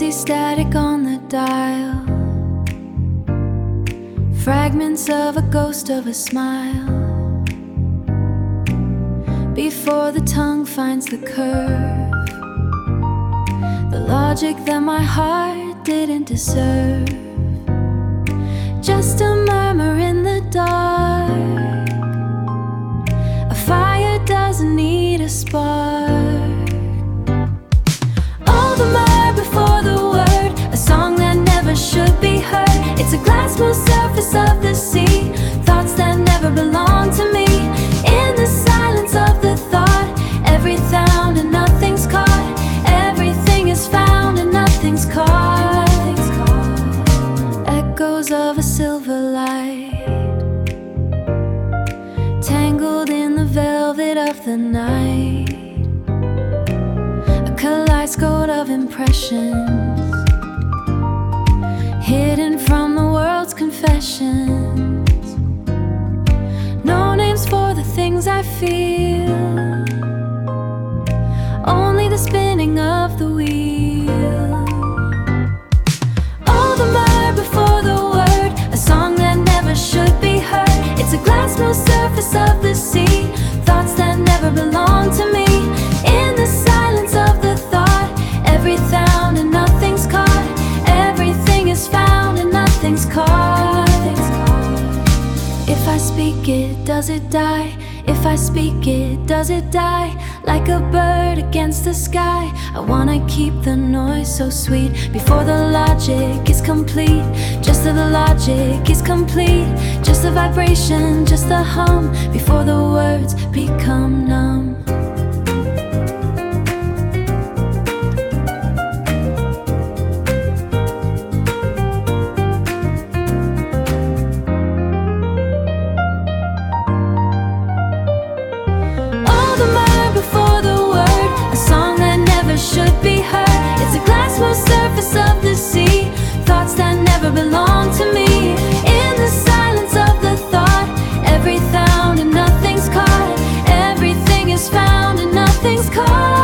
Hazy static on the dial, fragments of a ghost of a smile, before the tongue finds the curve, the logic that my heart didn't deserve. Just a murmur in the dark, a fire doesn't need a spark. All the murmur before the word, a song that never should be heard. It's a glass smooth surface of the sea, thoughts that never belong to me. In the silence of the thought, every sound and nothing's caught. Everything is found and nothing's caught. Echoes of a silver light, tangled in the velvet of the night. A kaleidoscope of impressions, hidden from the world's confessions. No names for the things I feel, only the spinning of the wheel. All the murmur before the word, a song that never should be heard. It's a glass smooth surface of the sea, thoughts that never belong to me. In the silence of the thought, every sound and nothing's caught. Everything is found and nothing's caught. If I speak it, does it die? If I speak it, does it die? Like a bird against the sky, I wanna keep the noise so sweet before the logic is complete. Just so the logic is complete, just the vibration, just the hum, before the words become numb. Should be heard. It's a glass smooth surface of the sea, thoughts that never belong to me. In the silence of the thought, every sound and nothing's caught. Everything is found and nothing's caught.